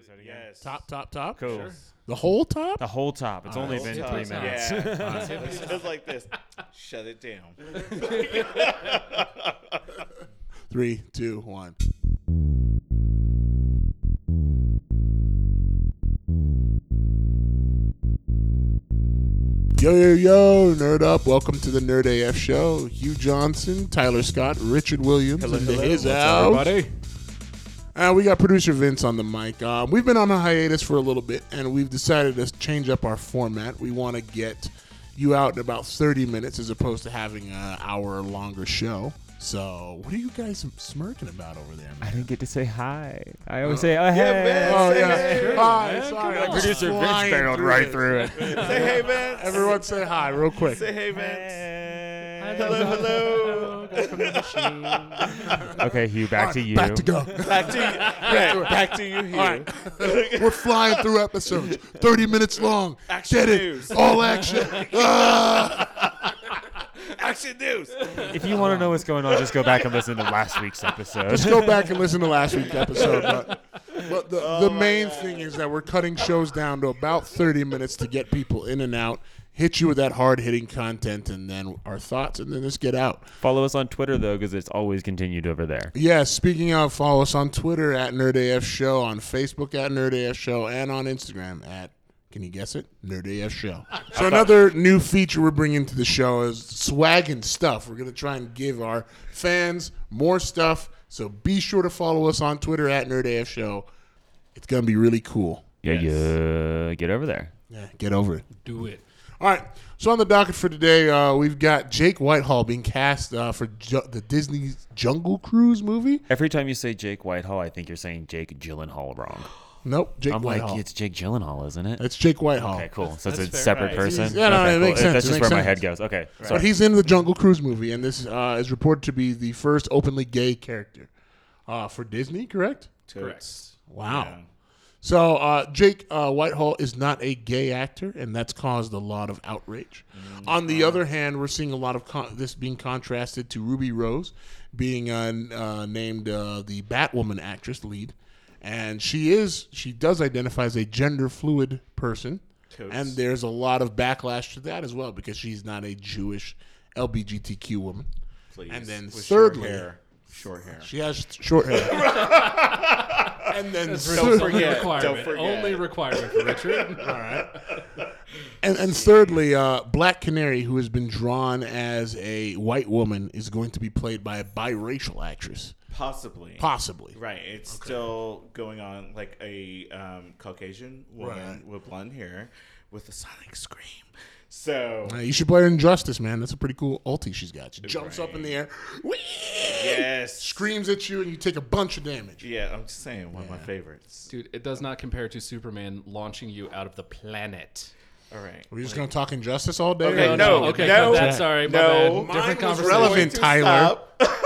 episode again? Yes. Top? Cool. Sure. The whole top? The whole top. It's only been 3 minutes. Yeah. It's like this. Shut it down. 3, 2, 1. Yo, Nerd Up. Welcome to the Nerd AF Show. Hugh Johnson, Tyler Scott, Richard Williams, and his house. Everybody. We got producer Vince on the mic. We've been on a hiatus for a little bit, and we've decided to change up our format. We want to get you out in about 30 minutes as opposed to having an hour longer show. So, what are you guys smirking about over there, man? I didn't get to say hi. I always say, man. hey. Oh, yeah. Hey, Hi, man, sorry. come I on. just Producer Vince flying barreled right it. through it. Say hey, Vince. Everyone say hi real quick. Say hey, Vince. Hey. Hello. Okay, Hugh, back to you. Back to go. Back to you. Right, back to you, Hugh. All right. We're flying through episodes. 30 minutes long. Action Get it. news. All action. Action news. If you want to know what's going on, just go back and listen to last week's episode. Just go back and listen to last week's episode. But the main thing is that we're cutting shows down to about 30 minutes to get people in and out, hit you with that hard-hitting content, and then our thoughts, and then just get out. Follow us on Twitter, though, because it's always continued over there. Yes, speaking of, follow us on Twitter at NerdAF Show, on Facebook at NerdAF Show, and on Instagram at, can you guess it? NerdAF Show. So another new feature we're bringing to the show is swag and stuff. We're going to try and give our fans more stuff, so be sure to follow us on Twitter at NerdAF Show. It's going to be really cool. Yeah, get over there. Yeah, get over it. Do it. All right, so on the docket for today, we've got Jake Whitehall being cast for the Disney Jungle Cruise movie. Every time you say Jake Whitehall, I think you're saying Jake Gyllenhaal wrong. Nope, Jake I'm Whitehall. like, it's Jake Gyllenhaal, isn't it? It's Jake Whitehall. Okay, cool. So it's a That's fair. separate Right. person? Yeah, no, Okay, it cool. makes sense. That's It just makes where my sense. head goes. Okay, But sorry. he's in the Jungle Cruise movie, and this is reported to be the first openly gay character for Disney, correct? Correct. Wow. Yeah. So Jake Whitehall is not a gay actor, and that's caused a lot of outrage. On the other hand, we're seeing a lot of this being contrasted to Ruby Rose being named the Batwoman actress lead, and she does identify as a gender fluid person, Totes. and there's a lot of backlash to that as well because she's not a Jewish LGBTQ woman. Please. And then With thirdly, short hair. she has short hair. And then Don't forget. Requirement. Don't forget. Only requirement for Richard. All right. And thirdly, Black Canary, who has been drawn as a white woman, is going to be played by a biracial actress. Possibly. Right. It's still going on like a Caucasian woman with blonde hair with a sonic scream. So You should play her in Justice, man. That's a pretty cool ulti she's got. She jumps up in the air, yes, screams at you, and you take a bunch of damage. Yeah, I'm just saying, one of my favorites. Dude, it does not compare to Superman launching you out of the planet. All right. We're just going to talk Injustice all day? Okay, or no, Okay, no, cut that. Sorry, my no. bad. Different Mine was conversation. relevant, Tyler.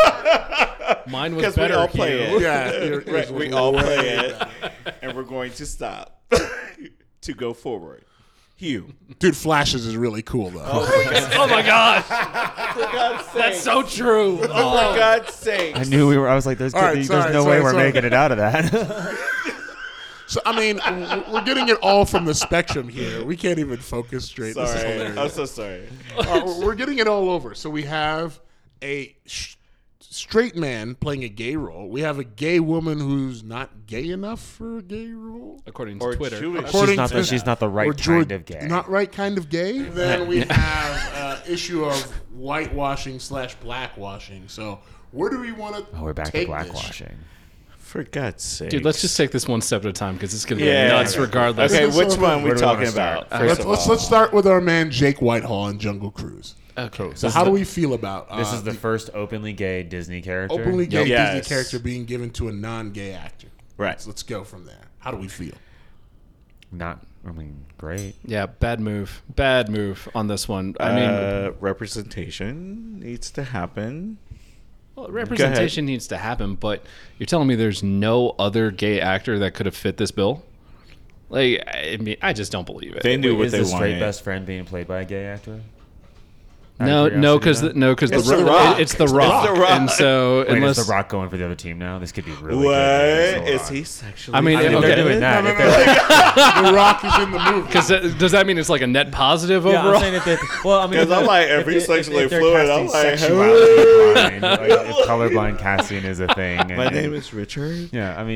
Mine was Because we better. all play Hugh. it. Yeah, Right, we all play it, and we're going to stop to go forward. Hugh. Dude, Flashes is really cool, though. Oh my gosh, For God's sake. that's so true. For God's sake. I knew we were. I was like, there's All right, there's sorry, no sorry, way we're sorry. making it out of that. So, I mean, we're getting it all from the spectrum here. We can't even focus straight. This is Sorry. hilarious. I'm so sorry. We're getting it all over. So we have a straight man playing a gay role. We have a gay woman who's not gay enough for a gay role. According to Or Twitter. Jewish. she's not the right Or kind of gay. Not right kind of gay. Then we have issue of whitewashing / blackwashing. So where do we want to Oh, we're back to take blackwashing. For God's sake. Dude, let's just take this one step at a time because it's going to Yeah. be nuts regardless. Okay, Let's- which one are we where do we wanna talking start? about? First of all. Let's start with our man Jake Whitehall in Jungle Cruise. Okay. So how do we feel about This is the first openly gay Disney character. openly gay Yes. Disney character being given to a non-gay actor? Right. So let's go from there. How do we feel? Great. Yeah, bad move. Bad move on this one. I mean, representation needs to happen. well, representation needs to happen, but you're telling me there's no other gay actor that could have fit this bill? Like, I mean, I just don't believe it. They knew what Is they the straight wanted. best friend being played by a gay actor? No, because curiosity, the The Rock. it's the Rock. The Rock. And so Wait, unless is The Rock going for the other team now? This could be really What good. is he sexually? I mean, I mean, if okay. they're doing that. No, if they're like, The Rock is in the movie. Because does that mean it's like a net positive yeah, overall? I'm saying if they, well, I mean, Because I'm like, if he's sexually they're fluid, casting I'm like, sexuality blind, like, if colorblind casting is a thing. And, my name is Richard. Yeah, I mean,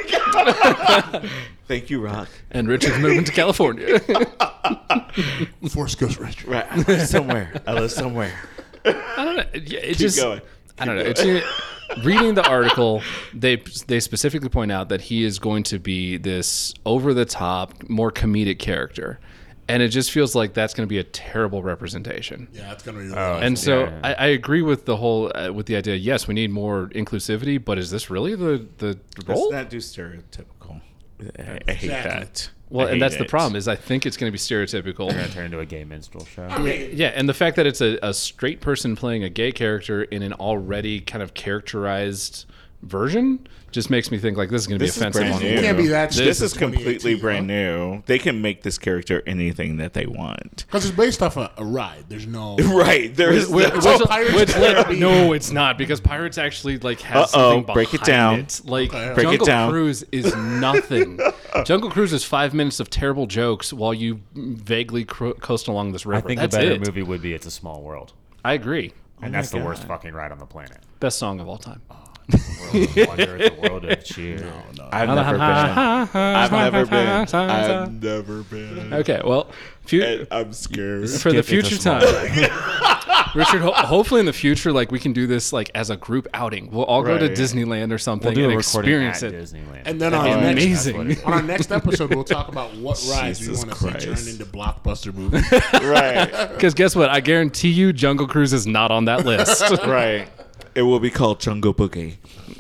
Thank you, Rock. And Richard's moving to California. Force Ghost Richard. Right, I live somewhere. I live somewhere. I don't know. Yeah, it Keep just going. I don't know. It's reading the article. They specifically point out that he is going to be this over the top, more comedic character, and it just feels like that's going to be a terrible representation. Yeah, it's gonna be. And so Yeah. I agree with the whole with the idea. Yes, we need more inclusivity, but is this really the Let's role? not do stereotypical. I hate Exactly. that. Well, I and hate that's the it. problem. Is I think it's going to be stereotypical. going to turn into a gay minstrel show. Yeah, and the fact that it's a straight person playing a gay character in an already kind of characterized version just makes me think like this is going to be This is offensive. brand On new. It can't be that. This is stupid completely 2018, brand new. They can make this character anything that they want. Because it's based off a ride. There's no. Right. There is Which, no- Pirates can't be- no, it's not because Pirates actually like has Uh-oh, something break it behind down. it. Like Okay. Break it Jungle down. Cruise is nothing. Jungle Cruise is 5 minutes of terrible jokes while you vaguely coast along this I river. think That's a better it. movie would be It's a Small World. I agree. And that's the worst fucking ride on the planet. Best song of all time. World of wonder, the world of cheer. I've never been. I've never been. I've never been. Okay, well, And I'm scared. for the Skip It's a future Small time, Richard. Hopefully, in the future, like we can do this like as a group outing. We'll all go to Right. Disneyland or something We'll do and a recording experience at it. Disneyland. And then on That'd our be next amazing. on our next episode, we'll talk about what rides we Jesus want to see Christ. turned into blockbuster movies. Right. Because guess what? I guarantee you, Jungle Cruise is not on that list. Right. It will be called Jungle Boogie.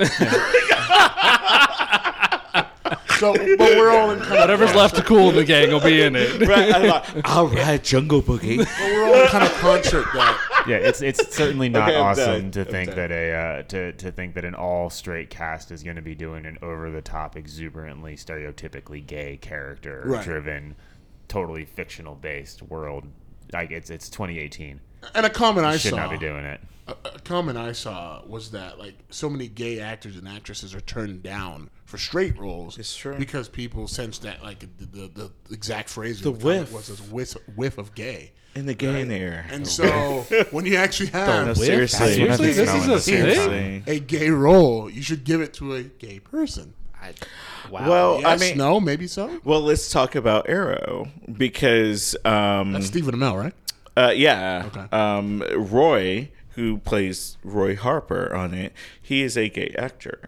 So, but we're all in kind of Whatever's left of Cool in the Gang will be in it. Right. I'm like, all right, Jungle Boogie. but we're all in kind of concert that yeah, it's certainly not Okay, I'm awesome done. to I'm think done. that to think that an all straight cast is going to be doing an over the top, exuberantly, stereotypically gay character Right. driven, totally fictional based world. Like it's 2018. and a comment I Should saw. not be doing it. A comment I saw was that like so many gay actors and actresses are turned down for straight roles. It's true. Because people sense that like the exact phrase The of the comment whiff. was this whiff of gay. In the gay in there. And so when you actually have No, whiff? seriously. Seriously? This is a Seriously. a gay role, you should give it to a gay person. Wow. Well, Yes, I mean, no, maybe so. well, let's talk about Arrow because, That's Stephen Amell, right? yeah, Okay. Roy, who plays Roy Harper on it, he is a gay actor,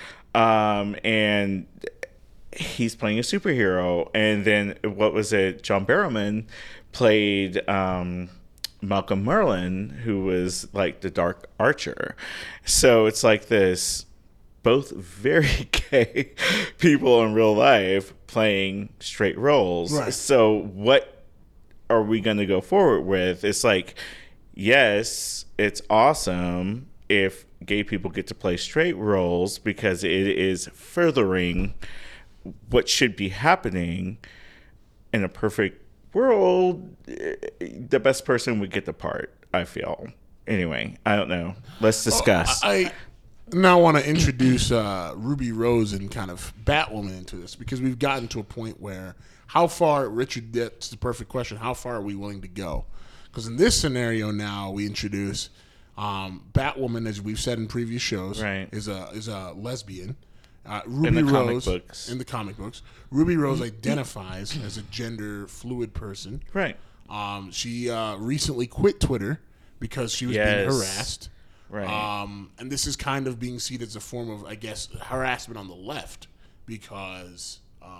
and he's playing a superhero. And then what was it? John Barrowman played Malcolm Merlin, who was like the Dark Archer. So it's like this. Both very gay people in real life playing straight roles. Right. So what are we going to go forward with? It's like, yes, it's awesome if gay people get to play straight roles because it is furthering what should be happening. In a perfect world, the best person would get the part, I feel. Anyway, I don't know. Let's discuss. I now want to introduce Ruby Rose and kind of Batwoman into this because we've gotten to a point where how far, Richard, that's the perfect question, how far are we willing to go? Because in this scenario now we introduce Batwoman, as we've said in previous shows, Right. is a lesbian. Ruby In the Rose comic books. in the comic books. Ruby Rose identifies as a gender fluid person. Right. She recently quit Twitter because she was being Yes. harassed. Right. And this is kind of being seen as a form of, I guess, harassment on the left because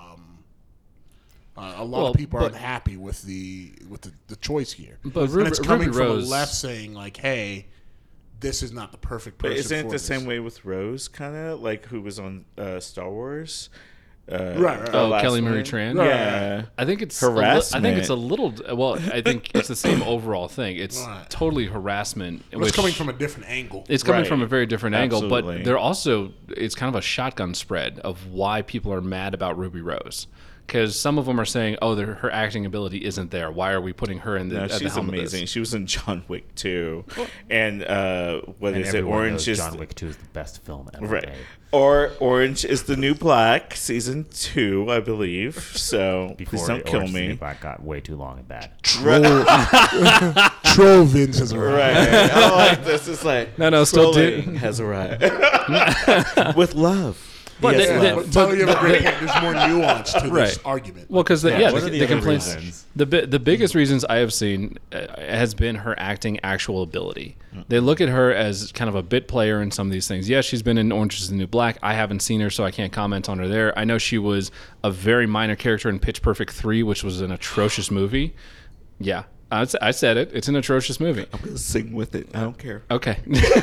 a lot of people aren't happy with the choice here. But And it's coming Ruby from Rose- the left saying like, "Hey, this is not the perfect But person." isn't it for the this. same way with Rose, kind of like who was on Star Wars? Right. the Oh, last Kelly Marie one? Tran? Yeah. I think it's Harassment. I think it's a little. Well, I think it's the same overall thing. It's Right. totally harassment. But it's coming from a different angle. It's coming Right. from a very different angle, Absolutely. but they're also it's kind of a shotgun spread of why people are mad about Ruby Rose. Because some of them are saying, "Oh, her acting ability isn't there. Why are we putting her in the?" No, at the she's helm of amazing. this? She was in John Wick 2. And what And is it? everyone Orange knows is John Wick 2 is the best film ever right. made. Or Orange is the New Black, season 2, I believe. So Before please don't kill Orange is the New me. Black got way too long and bad. Troll Vince has arrived. Right. I like this. It's like No, still do- trolling has arrived with love. But Yes, they- love. But tell you have a great point. There's more nuance to this Right. argument. Well, because what are the the other complaints, reasons? the biggest reasons I have seen has been her acting actual ability. They look at her as kind of a bit player in some of these things. Yes, she's been in Orange is the New Black. I haven't seen her, so I can't comment on her there. I know she was a very minor character in Pitch Perfect 3, which was an atrocious movie. Yeah, I said it. It's an atrocious movie. I'm gonna sing with it. I don't care. Okay.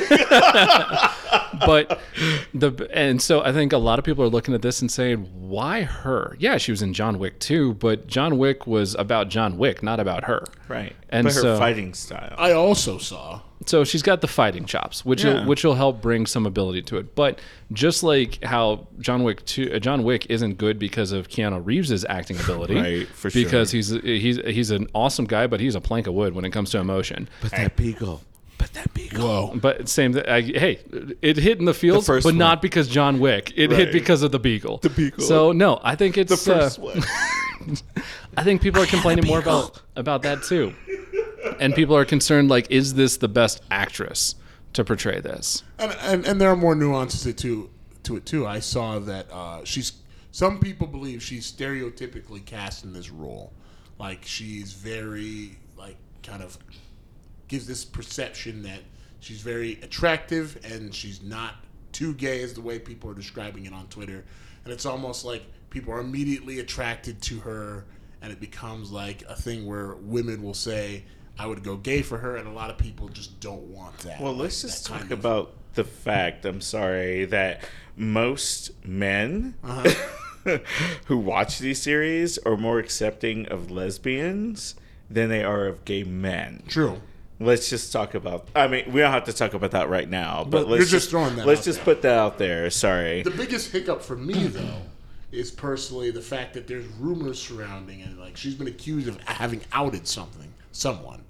But so I think a lot of people are looking at this and saying, why her? Yeah, she was in John Wick too, but John Wick was about John Wick, not about her. Right. And but her so- fighting style. I also saw. So she's got the fighting chops, which Yeah. will help bring some ability to it. But just like how John Wick isn't good because of Keanu Reeves' acting ability, Right, for sure. because he's an awesome guy, but he's a plank of wood when it comes to emotion. But that beagle. Whoa. But hey, it hit in the fields, first but one. not because John Wick. It hit Right. because of the beagle. The beagle. So no, I think it's The first one. I think people are complaining more about that too, and people are concerned like, is this the best actress to portray this? And there are more nuances to it too. I saw that she's. Some people believe she's stereotypically cast in this role, like she's very kind of gives this perception that she's very attractive and she's not too gay as the way people are describing it on Twitter, and it's almost like people are immediately attracted to her, and it becomes like a thing where women will say, I would go gay for her, and a lot of people just don't want that. Well, let's just That talk kind of- about the fact, I'm sorry, that most men who watch these series are more accepting of lesbians than they are of gay men. True. Let's just talk about. I mean, we don't have to talk about that right now, but Well, let's you're just throwing that Let's out just there. put that out there. Sorry. The biggest hiccup for me, though, is personally the fact that there's rumors surrounding it. Like, she's been accused of having outed someone.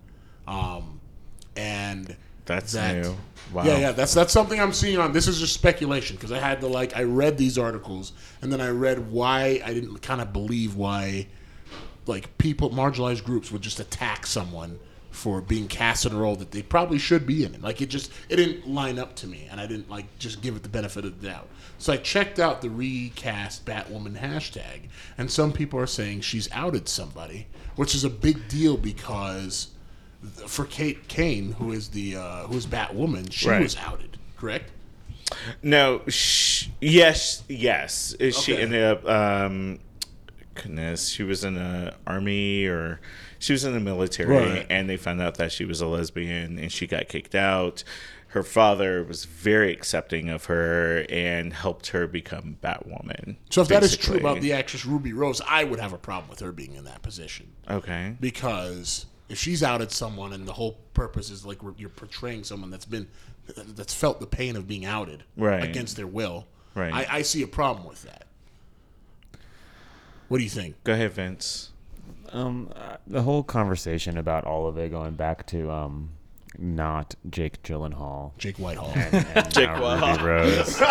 And That's that, new. Wow. Yeah, that's something I'm seeing on. This is just speculation because I had to I read these articles and then I read why I didn't kind of believe why people, marginalized groups would just attack someone for being cast in a role that they probably should be in. Like, it didn't line up to me, and I didn't just give it the benefit of the doubt. So I checked out the recast Batwoman hashtag, and some people are saying she's outed somebody, which is a big deal because for Kate Kane, who is Batwoman, she Right. was outed, correct? No. Yes. Is she Okay. ended up? Goodness, she was in the army or she was in the military, Right. and they found out that she was a lesbian, and she got kicked out. Her father was very accepting of her and helped her become Batwoman. So if that is true basically. about the actress Ruby Rose, I would have a problem with her being in that position. Okay. Because if she's outed someone and the whole purpose is you're portraying someone that's felt the pain of being outed Right. against their will, Right. I see a problem with that. What do you think? Go ahead, Vince. The whole conversation about all of it going back to not Jake Gyllenhaal Jake Whitehall. and Jake now Whitehall. Ruby Rose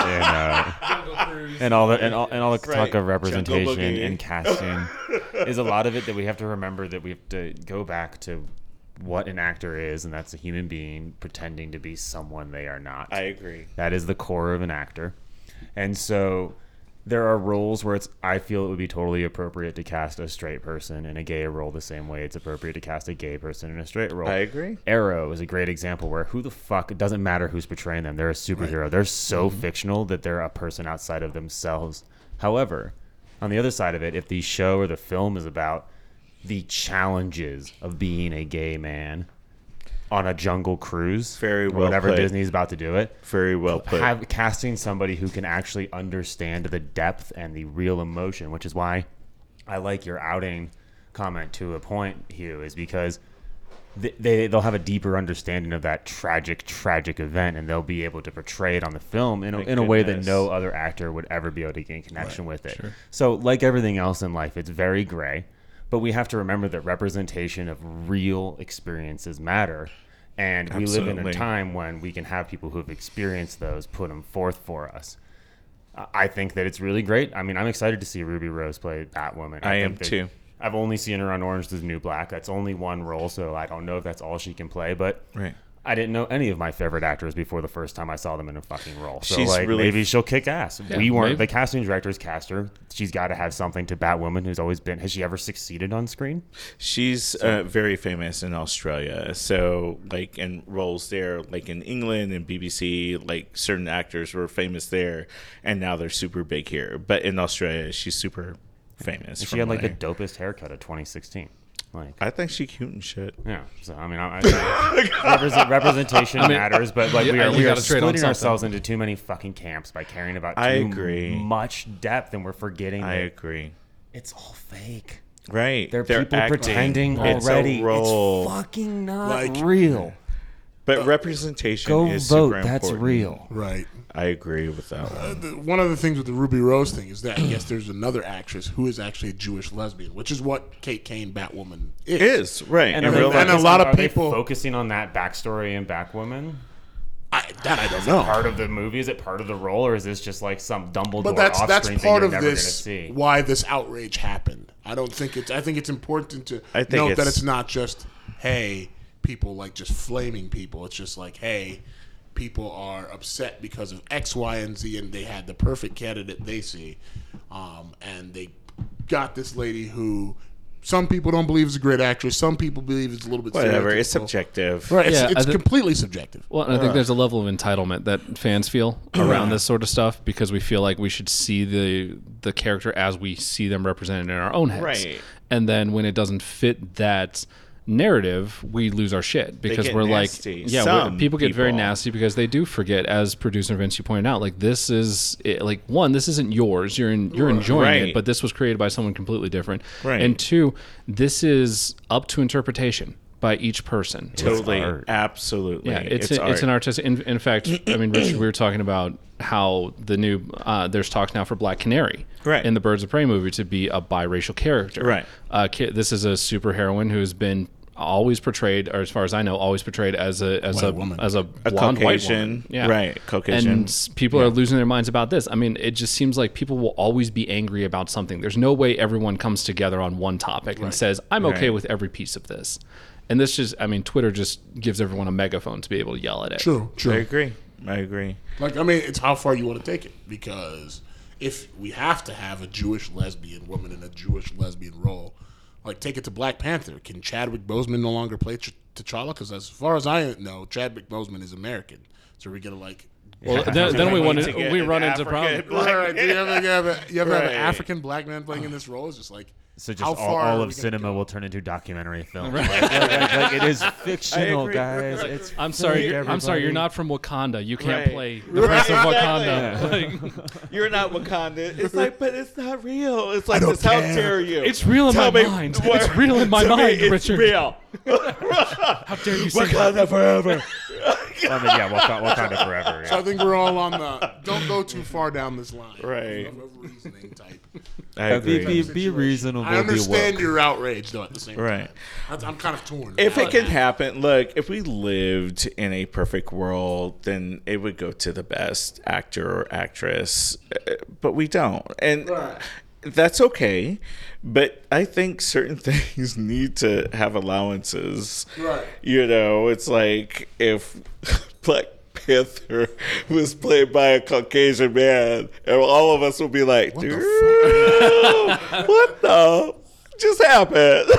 and all the talk Right. of representation Jungle Boogie. and casting is a lot of it that we have to remember, that we have to go back to what an actor is, and that's a human being pretending to be someone they are not. I agree. That is the core of an actor. And so there are roles where I feel it would be totally appropriate to cast a straight person in a gay role the same way it's appropriate to cast a gay person in a straight role. I agree. Arrow is a great example where who the fuck, it doesn't matter who's portraying them. They're a superhero. Right. They're so fictional that they're a person outside of themselves. However, on the other side of it, if the show or the film is about the challenges of being a gay man on a jungle cruise, Very or well whatever put. Disney's about to do it, Very well put. casting somebody who can actually understand the depth and the real emotion, which is why I like your outing comment to a point, Hugh, is because they'll have a deeper understanding of that tragic event, and they'll be able to portray it on the film in a way that goodness. no other actor would ever be able to gain connection with it. Sure. So, like everything else in life, it's very gray, but we have to remember that representation of real experiences matter. And we live in a time when we can have people who have experienced those put them forth for us. I think that it's really great. I mean, I'm excited to see Ruby Rose play Batwoman. I am too. I've only seen her on Orange is the New Black. That's only one role, so I don't know if that's all she can play. But I didn't know any of my favorite actors before the first time I saw them in a fucking role. So maybe she'll kick ass. Yeah, we weren't maybe. the casting directors cast her. She's got to have something to Batwoman, who's always been. Has she ever succeeded on screen? She's very famous in Australia. So, like, in roles there, like in England and BBC, like, certain actors were famous there, and now they're super big here. But in Australia, she's super famous. She had, like, the dopest haircut of 2016. Like, I think she's cute and shit. yeah. So, I mean, representation matters, but, like, we are gotta trade on splitting something. ourselves into too many fucking camps by caring about too much depth, and we're forgetting I that agree. it's all fake. Right. They're people acting. pretending It's a already. role. It's fucking not Like- real. But representation Go is vote. super important. That's real. Right. I agree with that one. One of the things with the Ruby Rose thing is that I guess there's another actress who is actually a Jewish lesbian, which is what Kate Kane Batwoman is. It is, right. And, in are they real life. and a lot of are they people- focusing on that backstory in Batwoman. I don't know. Part of the movie, is it part of the role, or is this just like some Dumbledore But that's off-screen part thing you're of never this. going to see? Why this outrage happened? I think it's important to I think note that it's- it's not just hey, people like just flaming people. It's just like hey, people are upset because of X, Y, and Z, and they had the perfect candidate they see, and they got this lady who some people don't believe is a great actress. Some people believe is a little bit Whatever. It's stereotypical. subjective. Right, Yeah, it's completely subjective. Well, and I think there's a level of entitlement that fans feel around this sort of stuff because we feel like we should see the character as we see them represented in our own heads. Right. And then when it doesn't fit that narrative, we lose our shit because get we're nasty. like, yeah, Some people get very people. nasty because they do forget, as producer Vince you pointed out, like this is like one, this isn't yours. You're enjoying Right. it, but this was created by someone completely different. Right. And two, this is up to interpretation by each person. Totally. art. Absolutely. Yeah, it's an artistic. In fact, I mean, Richard, we were talking about how the new there's talk now for Black Canary Right. in the Birds of Prey movie to be a biracial character. Right. This is a superheroine who's been always portrayed, or as far as I know, always portrayed as a woman. as a blonde white Caucasian. woman. Yeah. Right, Caucasian. And people are losing their minds about this. I mean, it just seems like people will always be angry about something. There's no way everyone comes together on one topic and says, "I'm okay Right. with every piece of this." And this just, I mean, Twitter just gives everyone a megaphone to be able to yell at it. True. I agree. Like, I mean, it's how far you want to take it. Because if we have to have a Jewish lesbian woman in a Jewish lesbian role, like, take it to Black Panther. Can Chadwick Boseman no longer play T'Challa? Because as far as I know, Chadwick Boseman is American. So we're going to, like... Well, then we to get we an run into African problems. black Right, do you ever have Right. an African black man playing in this role? It's just like... So how just far all are we of gonna cinema go? will turn into documentary film. Like, it is fictional, agree. guys. It's I'm sorry. fake, I'm sorry. You're everybody. not from Wakanda. You can't Right. play the prince of Right, Wakanda. Like, You're not Wakanda. It's like, but it's not real. It's like, don't this, how care. dare you? it's real in Tell my me mind. what- It's real in my tell me mind, it's Richard. real. How dare you say that? Wakanda forever. I mean, yeah, Wakanda forever. So Yeah. I think we're all on the... Don't go too far down this line. Right. Of reasoning type. I agree. Be reasonable. I understand be woke. your outrage, though, at the same time. Right. I'm kind of torn. If it can happen, look, if we lived in a perfect world, then it would go to the best actor or actress. But we don't. And that's okay. But I think certain things need to have allowances. Right. You know, it's like if Black Panther was played by a Caucasian man, and all of us would be like, What the dude, what the just happened?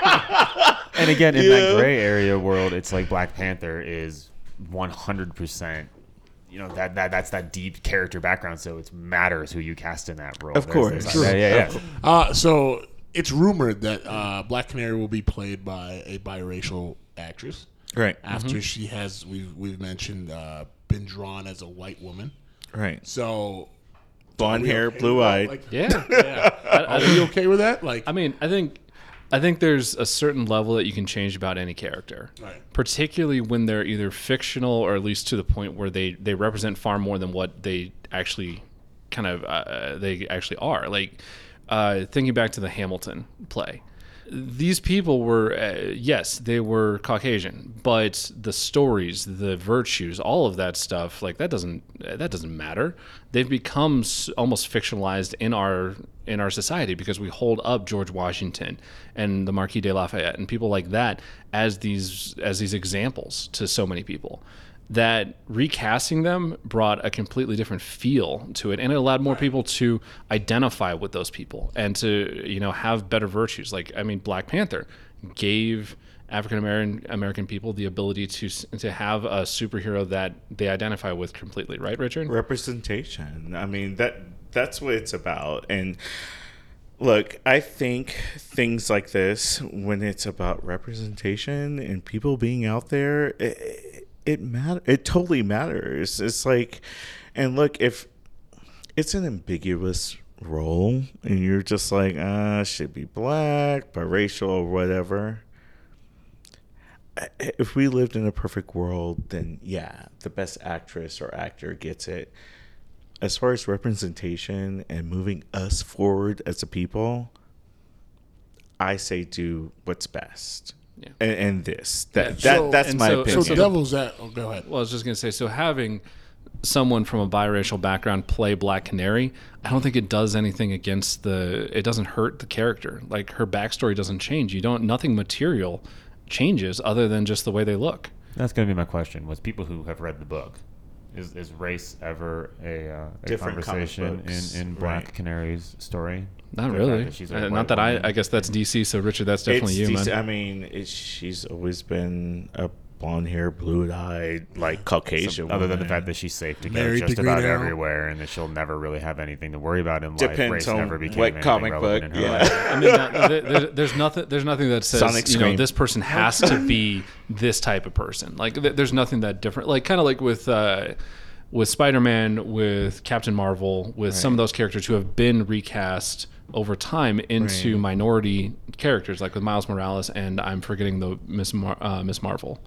And again, in Yeah. that gray area world, it's like Black Panther is 100%. You know that's that deep character background, so it matters who you cast in that role. Of course. Yeah. So it's rumored that Black Canary will be played by a biracial actress. Right. After she has, we've mentioned, been drawn as a white woman. Right. So Blonde are we hair, okay blue with that? eyed. Like, Yeah. are we okay with that? Like, I mean, I think I think there's a certain level that you can change about any character, Right. particularly when they're either fictional or at least to the point where they represent far more than what they actually they actually are. Like thinking back to the Hamilton play, these people were yes, they were Caucasian, but the stories, the virtues, all of that stuff, like that doesn't matter. They've become almost fictionalized in our society because we hold up George Washington and the Marquis de Lafayette and people like that as these examples to so many people. That recasting them brought a completely different feel to it, and it allowed more people to identify with those people and to, you know, have better virtues. Like, I mean, Black Panther gave African American people the ability to have a superhero that they identify with completely, right, Richard? Representation. I mean, that's what it's about. And look, I think things like this, when it's about representation and people being out there, it totally matters. It's like, and look, if it's an ambiguous role and you're just like, should be black, biracial, or whatever. If we lived in a perfect world, then yeah, the best actress or actor gets it. As far as representation and moving us forward as a people, I say do what's best. Yeah. And that's my opinion. So devil's that. Oh, go ahead. Well, I was just gonna say, so having someone from a biracial background play Black Canary, I don't think it does anything against it doesn't hurt the character. Like, her backstory doesn't change. Nothing material changes other than just the way they look. That's going to be my question. Was people who have read the book, is race ever a Different conversation in Black Canary's story? Not really. Not that I guess that's DC. So Richard, that's definitely you, DC, man. I mean, she's always been a blonde hair, blue eyed, like Caucasian. Other than woman. the fact that she's safe to go Married just to about Green Arrow. everywhere, and that she'll never really have anything to worry about in life. Depends Race on never became what anything comic relevant book, in her yeah. life. I mean, there's nothing that says Sonic Scream. this person has to be this type of person. Like, there's nothing that different. Like, kind of like with Spider-Man, with Captain Marvel, with some of those characters who have been recast over time into minority characters, like with Miles Morales, and I'm forgetting the Miss Marvel.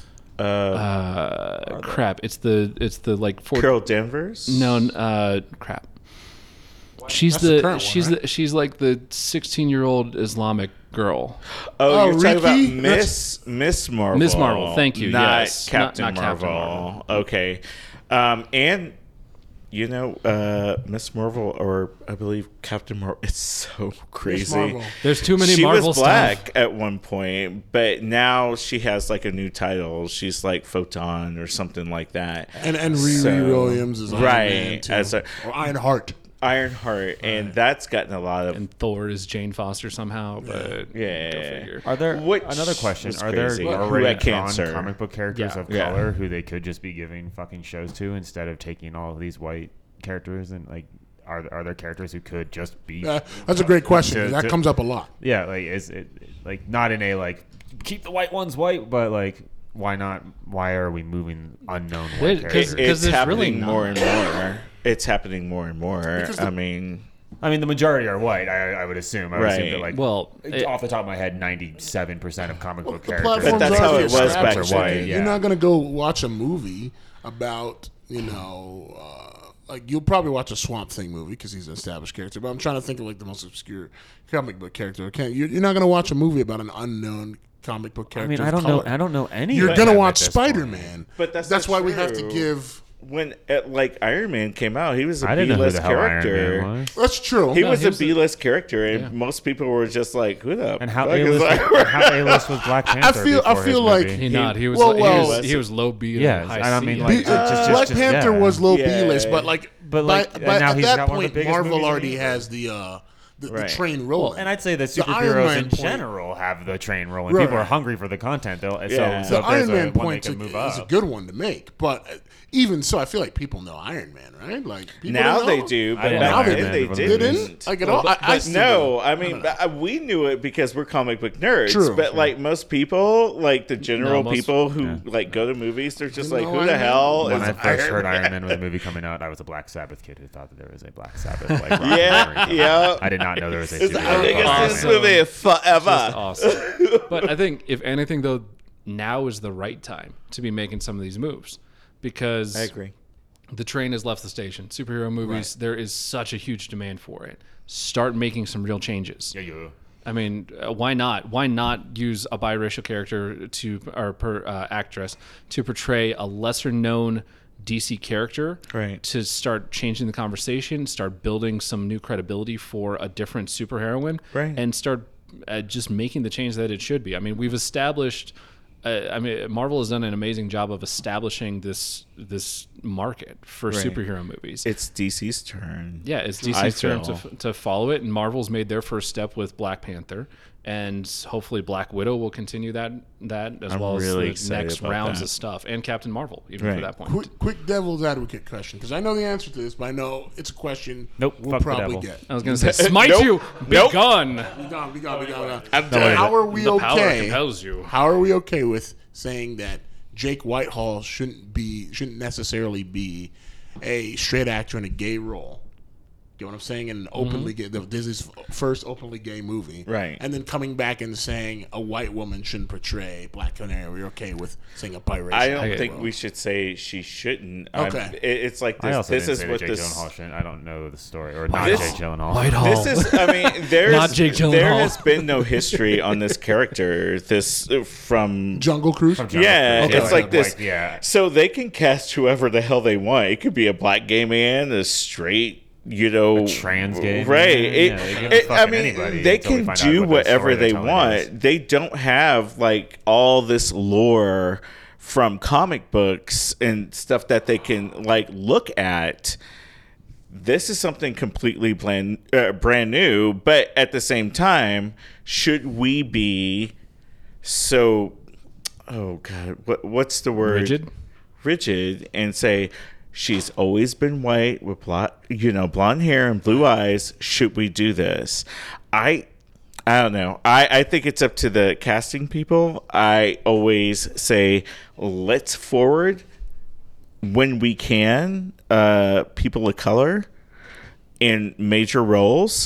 Crap! It's the like Carol Danvers. No, crap. She's That's the current one, right? she's like the 16-year-old Islamic girl. Oh, you're talking about Riki? Miss Marvel. Miss Marvel, thank you, Not yes. Captain Not Captain Marvel. Marvel. Okay. And you know, Miss Marvel, or I believe Captain Marvel, it's so crazy. Marvel. There's too many She Marvel was black stuff. at one point, but now she has like a new title. She's like Photon or something like that. And Riri Williams is Iron Man too. Or Ironheart. Ironheart, and that's gotten a lot of. And Thor is Jane Foster somehow, but Yeah. go figure. Are there Which another question? was Are there crazy. Who already had drawn cancer. comic book characters Yeah. of Yeah. color who they could just be giving fucking shows to instead of taking all of these white characters? And like, are there characters who could just be? That's a great question. 'Cause that to- comes up a lot. Yeah, like is it like not in a like keep the white ones white, but like why not? Why are we moving unknown white characters? It's there's happening really not. more and more. It's happening more and more. Because I mean, The majority are white. I would assume. I would assume that Right. like Well, off the top of my head, 97% of comic book The characters. platforms that's how already it was back established. then. White, You're yeah. not gonna go watch a movie about like you'll probably watch a Swamp Thing movie because he's an established character. But I'm trying to think of like the most obscure comic book character. You're not gonna watch a movie about an unknown comic book I character. mean, of I don't color. know. I don't know any. You're of gonna them watch at this point. Spider-Man. But that's why not we have to true. give. when like Iron Man came out, he was a I didn't know who B-list the hell Iron character. Man was. That's true. He No, was he a was B-list character, and most people were just like, "Who the And how fuck is A-list? Iron How A-list was Black Panther? feel before his like movie? He was well, he was low B. Yes, high and I C. mean, B- like, just- Black Panther yeah. was low Yeah. B-list, but like, But, like, by, and by, now at he's that got one of the point, biggest Marvel movies in already the- has the Right. train rolling. And I'd say that The Iron superheroes Man in point- general have the train rolling. Right. People are hungry for the content. Yeah. So the if there's Iron Man one they point can move is a up. good one to make, but even so, I feel like people know Iron Man, right? Like people Now don't they know. do, I but didn't back know then Iron Man they was They a didn't. didn't like at all. But I still no, don't. I mean, we knew it because we're comic book nerds. True. But like most people, like the general most- people who like go to movies, they're just You like, know "Who Iron the Man? hell When is I first heard Iron Iron Man?" Man with a movie coming out, I was a Black Sabbath kid who thought that there was a Black Sabbath. Like, rock Yeah, memory. yeah. I did not not know there was a I superhero think called it's this Iron Man. movie forever. Just awesome. But I think, if anything, though, now is the right time to be making some of these moves because I agree. the train has left the station. Superhero movies, there is such a huge demand for it. Start making some real changes. Yeah. I mean, why not? Why not use a biracial character actress to portray a lesser known DC character, Right. to start changing the conversation, start building some new credibility for a different superheroine, Right. and start just making the change that it should be. I mean, we've established. Marvel has done an amazing job of establishing this market for Right. superhero movies. It's DC's turn. Yeah, it's I DC's turn feel. to follow it, and Marvel's made their first step with Black Panther, and hopefully Black Widow will continue that as I'm well really as the excited next about rounds that. of stuff, and Captain Marvel even Right. for that point. Quick devil's advocate question, because I know the answer to this, but I know it's a question Nope, we'll fuck the probably devil. get. I was going to say, smite Nope. you, be Nope. gone. We gone. I'm done. How are we The power okay? compels you. How are we okay with saying that Jake Whitehall shouldn't necessarily be a straight actor in a gay role? You know what I'm saying? In an openly gay, Disney's first openly gay movie, Right. And then coming back and saying a white woman shouldn't portray Black Canary. We're okay with saying a biracial. I don't Okay. think we should say she shouldn't. Okay. It's like this. I also This didn't is say what that Jake this. Gyllenhaal shouldn't. I don't know the story, or not This- Jake Gyllenhaal. Whitehall. This is. I mean, there's Not Jake Gyllenhaal. there has been no history on this character. This from. Jungle Cruise. Yeah, Okay, it's like this. yeah. So they can cast whoever the hell they want. It could be a black gay man, a straight, trans gay man. right? Yeah, they give a fuck I in mean, anybody they until we can find out do what the whatever story they're they telling want. is. They don't have like all this lore from comic books and stuff that they can like look at. This is something completely brand new, but at the same time, should we be so? Oh God, what's the word? Rigid, and say she's always been white with blonde hair and blue eyes. Should we do this? I don't know. I think it's up to the casting people. I always say let's forward when we can people of color in major roles.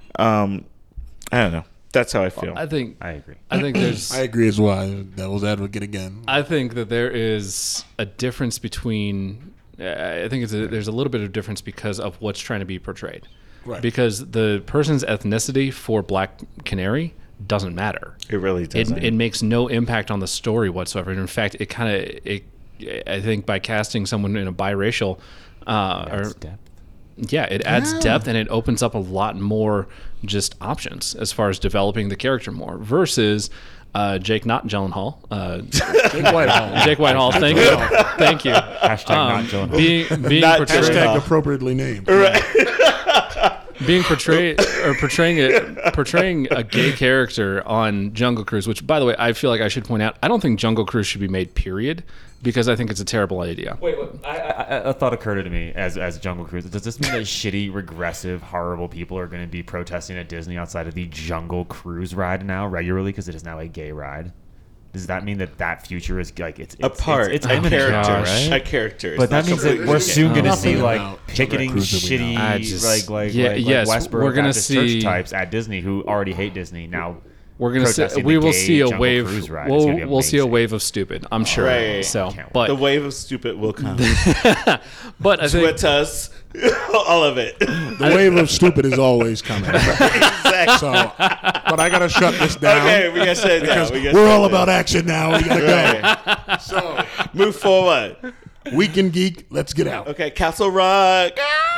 I don't know. That's how I feel. I think I agree. there's I agree as well. Devil's advocate again. I think that there is a difference between. I think there's a little bit of difference because of what's trying to be portrayed. Right. Because the person's ethnicity for Black Canary doesn't matter. It really doesn't. It makes no impact on the story whatsoever. And in fact, I think by casting someone in a biracial, That's depth. yeah, it adds depth and it opens up a lot more just options as far as developing the character more versus Jake not Gyllenhaal. Jake Whitehall. Jake Whitehall, thank you. Thank you. Hashtag not Gyllenhaal. Being Not portrayed, Hashtag appropriately named. being portrayed or portraying a gay character on Jungle Cruise, which by the way, I feel like I should point out, I don't think Jungle Cruise should be made, period, because I think it's a terrible idea. Wait, a thought occurred to me as Jungle Cruise. Does this mean that shitty, regressive, horrible people are going to be protesting at Disney outside of the Jungle Cruise ride now regularly because it is now a gay ride? Does that mean that future is like it's a part, It's a imminent, character, gosh. a character. But that means that we're soon going to see Nothing like about picketing Cruise that we shitty know. I just- yes, Westboro we're gonna Baptist see- church types at Disney who already hate Disney now. We're gonna see, protesting we the will gay see a Jungle wave. Cruise ride. It's gonna be We'll see a amazing. wave of stupid. I'm sure. Right. So, Can't wait. but the wave of stupid will come. but I think With us, all of it. The wave of stupid is always coming. Exactly. So, but I gotta shut this down Okay, we got to shut it down. because we're all about action now. We gotta Right. go. So, Move forward. Weekend Geek, let's get out. Okay, Castle Rock.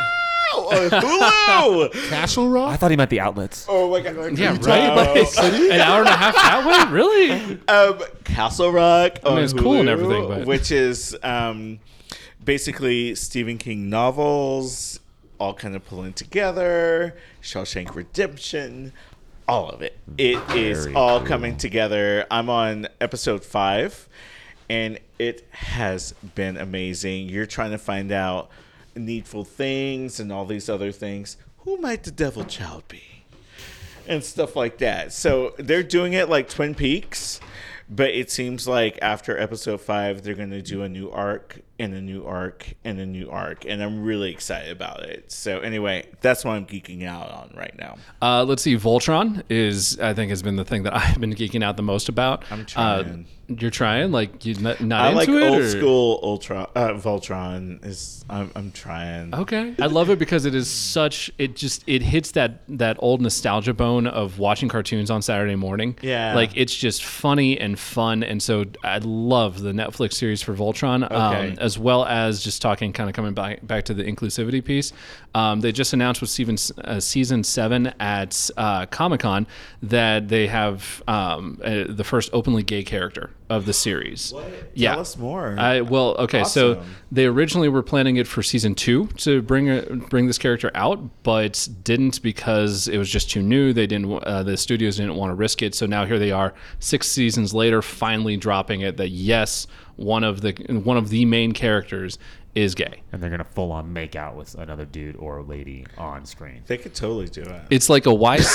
Hulu. Castle I Rock. thought he meant the outlets. Oh my God. yeah, you right. talking about Like, an hour and a half that way, really? Castle Rock. mean, on it's cool and Hulu, everything, but- which is basically Stephen King novels, all kind of pulling together. Shawshank Redemption, all of it. It is Very all cool. coming together. I'm on episode 5, and it has been amazing. You're trying to find out needful things and all these other things. Who might the devil child be? And stuff like that. So they're doing it like Twin Peaks, But it seems like after episode 5, they're going to do a new arc and a new arc and a new arc. And I'm really excited about it. So anyway, that's what I'm geeking out on right now. Let's see. Voltron I think, has been the thing that I've been geeking out the most about. I'm trying. You're trying? Like, you're not I into like it? old or? school Voltron. I'm trying. Okay. I love it because it is such, it hits that old nostalgia bone of watching cartoons on Saturday morning. Yeah. Like, it's just funny and fun. And so I love the Netflix series for Voltron, Okay. as well as just talking, kind of coming back to the inclusivity piece. They just announced with season 7 at Comic-Con that they have the first openly gay character of the series. What? Yeah. Tell us more. So Awesome. they originally were planning it for season 2 to bring this character out, but didn't because it was just too new. They didn't. The studios didn't want to risk it. So now here they are, 6 seasons later, finally dropping it that yes, one of the main characters is gay. And they're gonna full on make out with another dude or lady on screen. They could totally do it. It's like a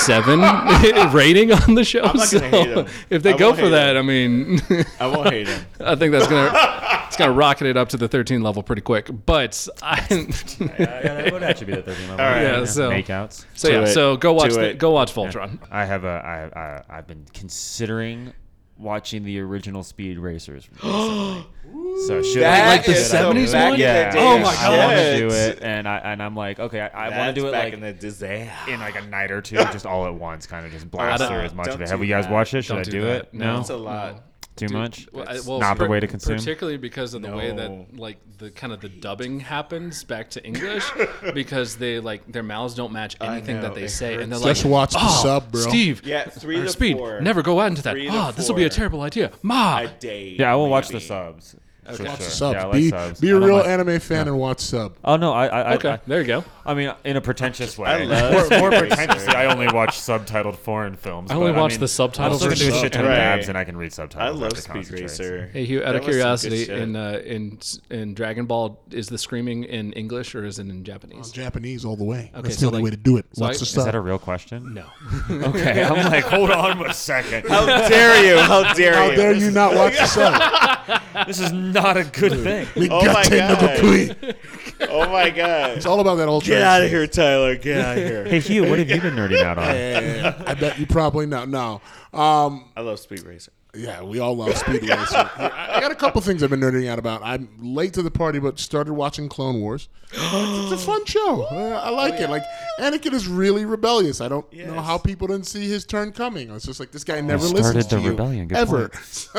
Y7 rating on the show. I'm not gonna hate 'em. If they I go won't for hate that, 'em. I mean, I won't hate him. I think it's gonna rocket it up to the 13 level pretty quick. But That would actually be the 13 level. All right. Yeah, so- makeouts. so Do yeah, it. so go watch Do it. go watch Voltron. I've been considering watching the original Speed Racers. recently. So should That I Like the is so 70s back one? in the Yeah. day. Oh my I want to Shit. do it, and I'm like, okay, I want to do it That's back like in the Disney. in like a night or two, just all at once, kind of just blast don't- through as much don't of it. do Have you guys that. watched it? Should Don't I do do that. it? No, That's a lot. too much. Well, Not the way to consume. particularly because of the way that No. like the kind of the dubbing happens back to English, because they like their mouths don't match anything know, that they it say, and they're Just like, watch the "Oh, sub, bro." Steve, Yeah, 3 or to Speed, 4. never go out into that. 3 to Oh, this will be a 4. terrible idea, Ma." A day. Yeah, I will watch the maybe. subs. For Watch sure. the subs. Yeah, I like be subs. be I a don't real like- anime fan and watch sub. Oh no, Okay, there you go. I mean, in a pretentious way. I love more Speed pretentiously, Racer. I only watch subtitled foreign films. I only but, watch mean, the subtitles I'm still gonna do a versus shit ton of Right. dabs, and I can read I subtitles. love after Speed concentrates. Racer. Hey Hugh, out That of was some good curiosity, shit. in Dragon Ball, is the screaming in English or is it in Japanese? Japanese all the way. Okay, That's so the only like- way to do it. so Watch I- the is Is that sub. a real question? No. Okay, I'm like, hold on a second. How dare you? How dare How you? dare you not watch the sub? This is not a good thing. Oh my Migate no God. Gokui. Oh my god. It's all about that old. Get out of here, Tyler. Get out of here. Hey Hugh, what have you been nerding out on? I bet you probably know. No. I love Speed Racer. Yeah, we all love Speed Racer. I got a couple things I've been nerding out about. I'm late to the party, but started watching Clone Wars. It's a fun show. I like it. Like, Anakin is really rebellious. I don't know Yes. how people didn't see his turn coming. It's just like, this guy never started listens to the you. rebellion. Good Ever.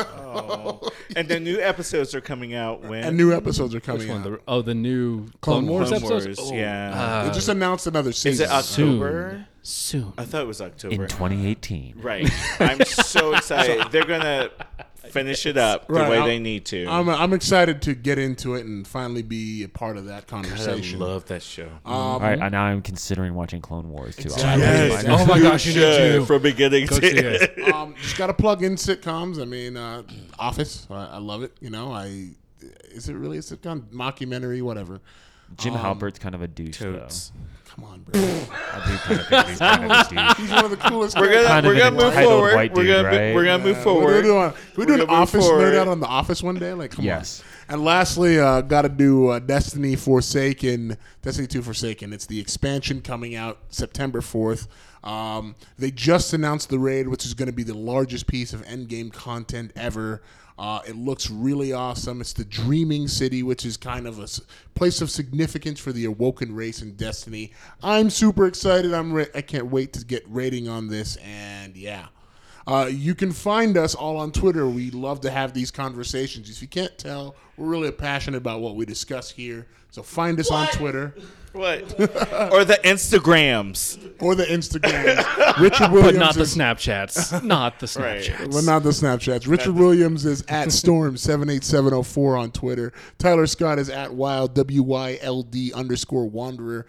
And the new episodes are coming out when? And new episodes are coming Which one? out. The new Clone Wars Clone episodes? Wars, Oh, yeah. They just announced another Is season. it October? soon. I thought it was October. In 2018. Right. I'm so excited. They're gonna finish it up the Right, way I'll- they need to. I'm excited to get into it and finally be a part of that I conversation. love that show. All right, now I'm considering watching Clone Wars too. Yes. Oh my gosh, you need to. From beginning Go to see it. Just got to plug in sitcoms. I mean, Office. I love it. You know, is it really a sitcom? Mockumentary, whatever. Jim Halpert's kind of a douche, Totes. Come on, bro. though. I do kind of think he's kind of a douche. He's one of the coolest We're guys. gonna Kind of we're an gonna move entitled forward. white We're dude, gonna right? we're gonna move We're forward. doing We're an gonna move Office forward. nerd out on the Office one day. Like, come Yes. on. And lastly, got to do Destiny Forsaken, Destiny 2 Forsaken. It's the expansion coming out September 4th. They just announced the raid, which is going to be the largest piece of endgame content ever. It looks really awesome. It's the Dreaming City, which is kind of a place of significance for the awoken race in Destiny. I'm super excited. I can't wait to get rating on this. And yeah. You can find us all on Twitter. We love to have these conversations. If you can't tell, we're really passionate about what we discuss here. So find us on Twitter What? Or the Instagrams. or the Instagram. Richard Williams But not the is, Snapchats. Not the Right. Snapchats. well, not the Snapchats. Richard Williams is at Storm78704 on Twitter. Tyler Scott is at Wild WYLD_Wanderer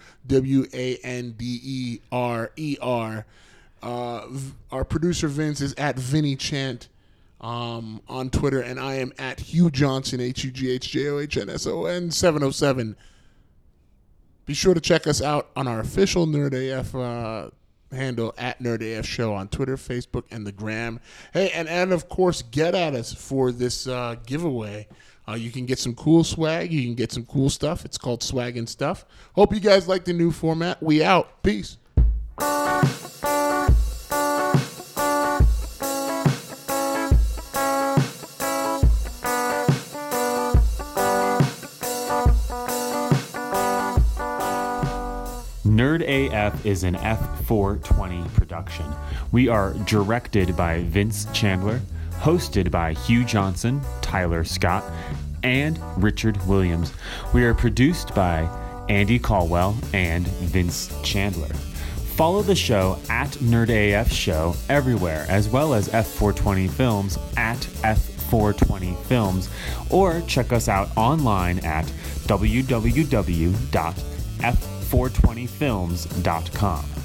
WANDERER. Our producer Vince is at Vinny Chant on Twitter, and I am at Hugh Johnson HUGHJOHNSON 707. Be sure to check us out on our official Nerd AF handle at NerdAF Show on Twitter, Facebook, and the Gram. Hey, and of course, get at us for this giveaway. You can get some cool swag. You can get some cool stuff. It's called Swag and Stuff. Hope you guys like the new format. We out. Peace. Nerd AF is an F420 production. We are directed by Vince Chandler, hosted by Hugh Johnson, Tyler Scott, and Richard Williams. We are produced by Andy Caldwell and Vince Chandler. Follow the show at Nerd AF Show everywhere, as well as F420 Films at F420 Films, or check us out online at www.f420films.com.